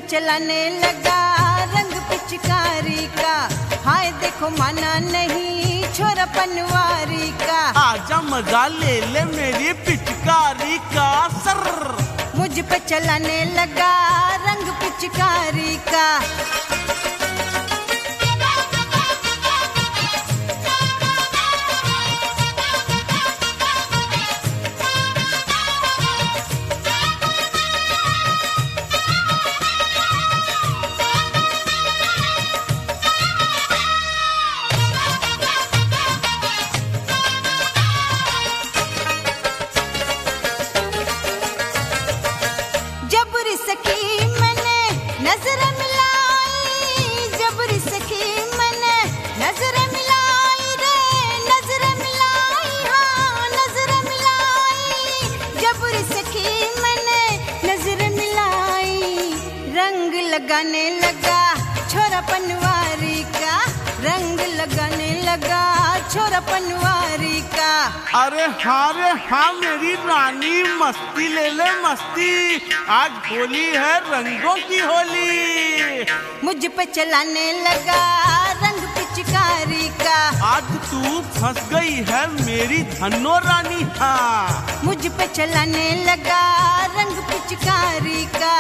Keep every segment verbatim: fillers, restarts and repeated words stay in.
चलाने लगा रंग पिचकारी का। हाय देखो माना नहीं छोरा पनवारी का। आजा मजा ले ले मेरी पिचकारी का सर। मुझ पे चलाने लगा रंग पिचकारी का। जबरी सखी मैंने नजर मिलाई, जबरी सखी मैंने नजर मिलाई रे, नजर मिलाई हाँ नजर मिलाई। जबरी सखी मैंने नजर मिलाई। रंग लगाने लगा छोरा पनवारी का, रंग लगाने लगा छोरा पनवारी का। अरे हाँ रे हाँ मेरी रानी मस्ती ले ले मस्ती, आज होली है रंगों की होली। मुझ पे चलाने लगा रंग पिचकारी का। आज तू फंस गई है मेरी धनो रानी हाँ। मुझ पे चलाने लगा रंग पिचकारी का।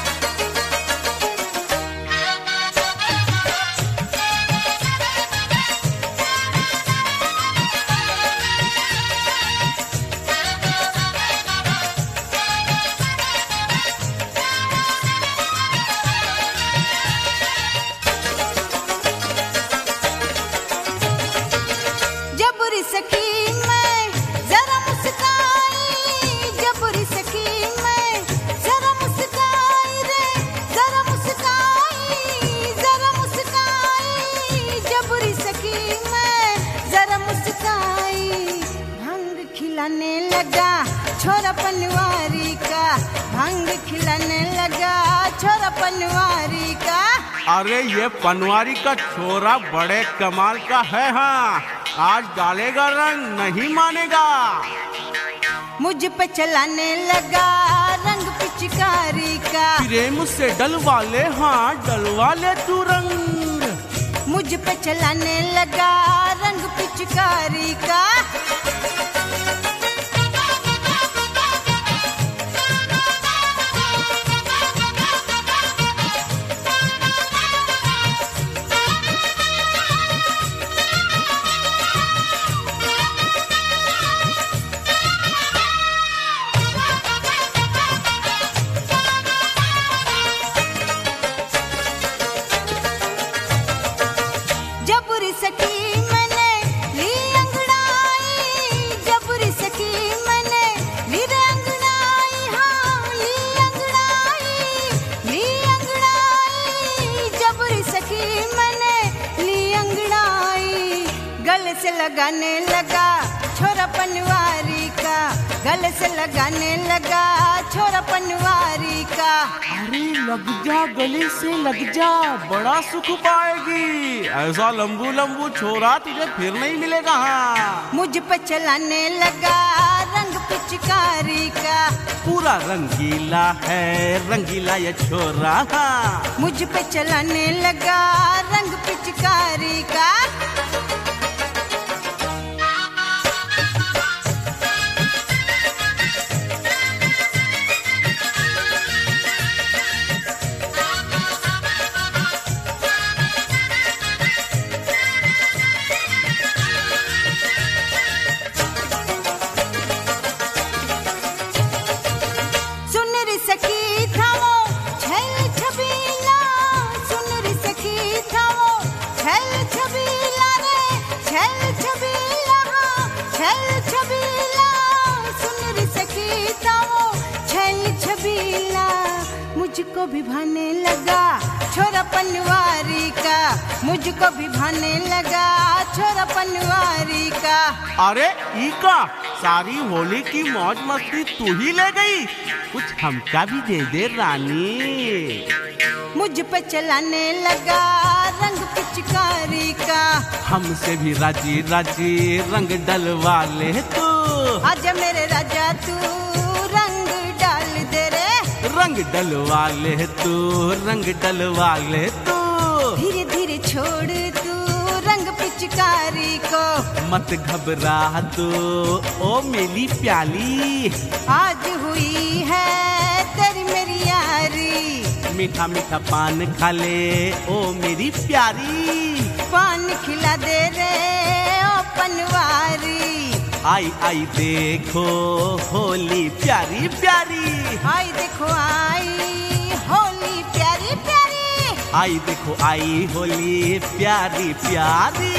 जबरी सखी मैं जरा मुस्काई, जबरी सखी मैं जरा मुस्काई रे, जरा मुस्काई जरा मुस्काई। जबरी सखी मैं जरा मुस्काई। भंग खिलाने लगा छोरा पनवारी का, भंग खिलाने लगा छोरा पनवारी का। अरे ये पनवारी का छोरा बड़े कमाल का है हाँ, आज डालेगा रंग नहीं मानेगा। मुझ पे चलाने लगा रंग पिचकारी का। प्रेम से डलवा ले हाँ डलवा ले तू रंग। मुझ पे चलाने लगा रंग पिचकारी का। जबरी सखी मैंने ली अंगड़ाई, जबरी सखी मैंने ली रे अंगड़ाई हाँ ली अंगड़ाई, ली अंगड़ाई। जबरी सखी मैंने ली अंगड़ाई। गले से लगाने लगा छोरा पनवारी का, गले से लगाने लगा छोरा पनवारी का। अरे लग जा गले से लग जा बड़ा सुख पाएगी, ऐसा लंबू लंबू छोरा तुझे फिर नहीं मिलेगा हाँ। मुझ पे चलाने लगा रंग पिचकारी का। पूरा रंगीला है रंगीला ये छोरा हाँ। मुझ पे चलाने लगा रंग पिचकारी का। सुन रे सखी था वो छैल छबीला, सुन रे सखी था वो छैल छबीला रे, छैल छबीला हाँ छैल छबीला। सुन रे सखी था वो छैल छबीला। मुझको भी भाने लगा छोरा पनवारी का, मुझको भी भाने लगा छोरा पनवारी का। अरे ईका सारी होली की मौज मस्ती तू ही ले गई, कुछ हमका भी दे दे रानी। मुझ पे चलाने लगा रंग पिचकारी का। हमसे भी राजी राजी रंग डलवा ले तू। आजा मेरे राजा तू रंग डाल दे रे, रंग डलवा ले तू, रंग डलवा ले तू। धीरे धीरे छोड़ तू रंग पिचकारी को, मत घबरा तू ओ मेरी प्याली। आज हुई है तेरी मेरी यारी, मीठा मीठा पान खा ले ओ मेरी प्यारी। पान खिला दे रे ओ पनवारी, आई आई देखो होली प्यारी प्यारी। आई देखो आई होली प्यारी प्यारी, आई देखो आई होली प्यारी प्यारी।